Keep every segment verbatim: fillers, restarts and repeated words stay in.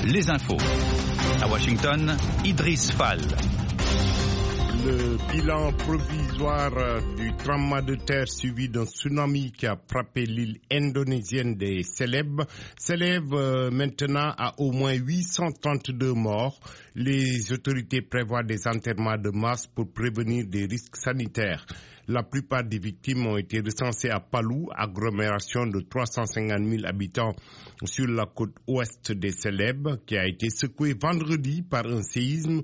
les infos. À Washington, Idriss Fall. Le bilan provisoire du tremblement de terre suivi d'un tsunami qui a frappé l'île indonésienne des Célèbes s'élève maintenant à au moins huit cent trente-deux morts. Les autorités prévoient des enterrements de masse pour prévenir des risques sanitaires. La plupart des victimes ont été recensées à Palu, agglomération de trois cent cinquante mille habitants sur la côte ouest des Célèbes, qui a été secouée vendredi par un séisme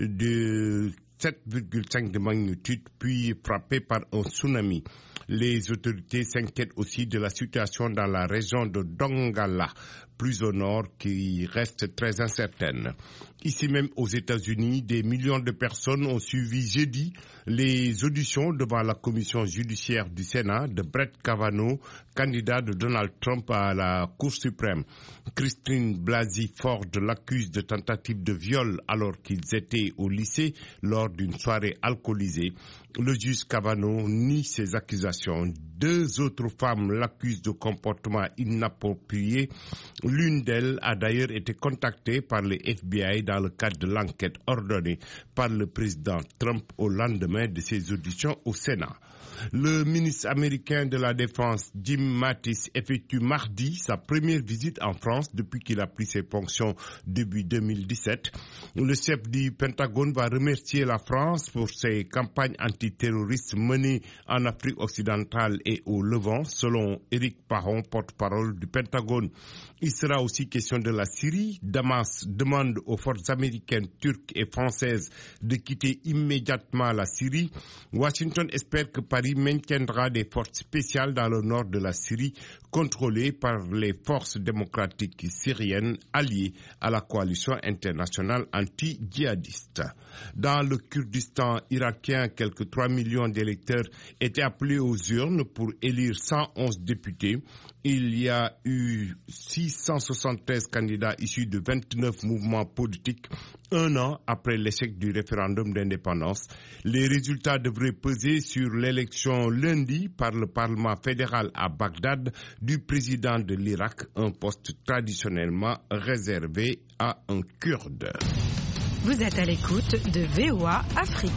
de sept virgule cinq de magnitude, puis frappé par un tsunami. Les autorités s'inquiètent aussi de la situation dans la région de Donggala, plus au nord, qui reste très incertaine. Ici même aux États-Unis, des millions de personnes ont suivi jeudi les auditions devant la commission judiciaire du Sénat de Brett Kavanaugh, candidat de Donald Trump à la Cour suprême. Christine Blasey Ford l'accuse de tentative de viol alors qu'ils étaient au lycée lors d'une soirée alcoolisée. Le juge Kavanaugh nie ces accusations. Deux autres femmes l'accusent de comportement inapproprié. L'une d'elles a d'ailleurs été contactée par le F B I dans le cadre de l'enquête ordonnée par le président Trump au lendemain de ses auditions au Sénat. Le ministre américain de la Défense, Jim Mattis, effectue mardi sa première visite en France depuis qu'il a pris ses fonctions début deux mille dix-sept. Le chef du Pentagone va remercier la France pour ses campagnes antiterroristes menées en Afrique occidentale et au Levant, selon Éric Paron, porte-parole du Pentagone. Il sera aussi question de la Syrie. Damas demande aux forces américaines, turques et françaises de quitter immédiatement la Syrie. Washington espère que Paris maintiendra des forces spéciales dans le nord de la Syrie, contrôlées par les forces démocratiques syriennes alliées à la coalition internationale anti-djihadiste. Dans le Kurdistan irakien, quelques trois millions d'électeurs étaient appelés aux urnes pour élire cent onze députés. Il y a eu six cent soixante-treize candidats issus de vingt-neuf mouvements politiques un an après l'échec du référendum d'indépendance. Les résultats devraient peser sur l'élection lundi par le Parlement fédéral à Bagdad du président de l'Irak, un poste traditionnellement réservé à un Kurde. Vous êtes à l'écoute de V O A Afrique.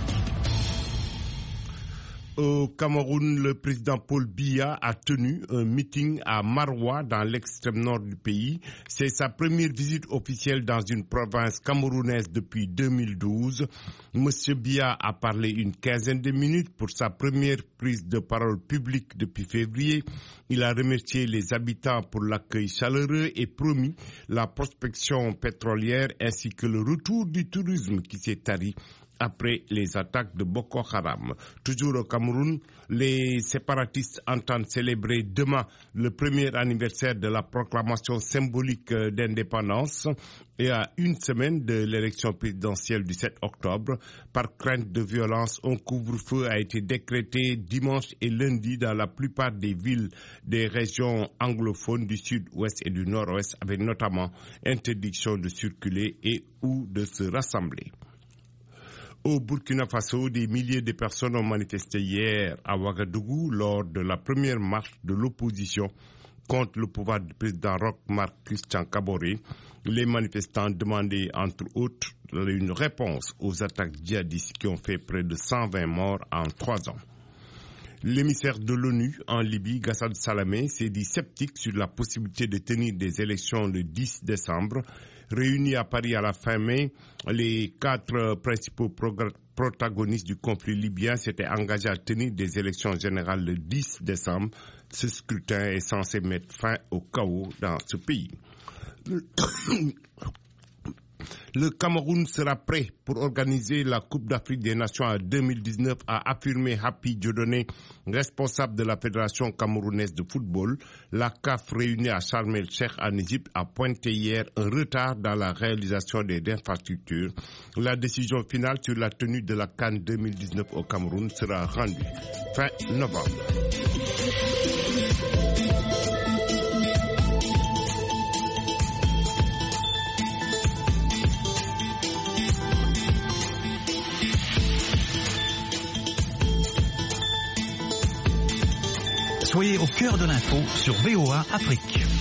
Au Cameroun, le président Paul Biya a tenu un meeting à Maroua, dans l'extrême nord du pays. C'est sa première visite officielle dans une province camerounaise depuis deux mille douze. Monsieur Biya a parlé une quinzaine de minutes pour sa première prise de parole publique depuis février. Il a remercié les habitants pour l'accueil chaleureux et promis la prospection pétrolière ainsi que le retour du tourisme qui s'est tari après les attaques de Boko Haram. Toujours au Cameroun, les séparatistes entendent célébrer demain le premier anniversaire de la proclamation symbolique d'indépendance et à une semaine de l'élection présidentielle du sept octobre. Par crainte de violence, un couvre-feu a été décrété dimanche et lundi dans la plupart des villes des régions anglophones du sud-ouest et du nord-ouest, avec notamment interdiction de circuler et ou de se rassembler. Au Burkina Faso, des milliers de personnes ont manifesté hier à Ouagadougou lors de la première marche de l'opposition contre le pouvoir du président Roch Marc Christian Kaboré. Les manifestants demandaient entre autres une réponse aux attaques djihadistes qui ont fait près de cent vingt morts en trois ans. L'émissaire de l'ONU en Libye, Ghassan Salamé, s'est dit sceptique sur la possibilité de tenir des élections le dix décembre. Réunis à Paris à la fin mai, les quatre principaux progr- protagonistes du conflit libyen s'étaient engagés à tenir des élections générales le dix décembre. Ce scrutin est censé mettre fin au chaos dans ce pays. Le Cameroun sera prêt pour organiser la Coupe d'Afrique des Nations en deux mille dix-neuf, a affirmé Hapi Dieudonné, responsable de la Fédération camerounaise de football. La C A F réunie à Sharm el-Cheikh en Égypte a pointé hier un retard dans la réalisation des infrastructures. La décision finale sur la tenue de la CAN deux mille dix-neuf au Cameroun sera rendue fin novembre. Soyez au cœur de l'info sur V O A Afrique.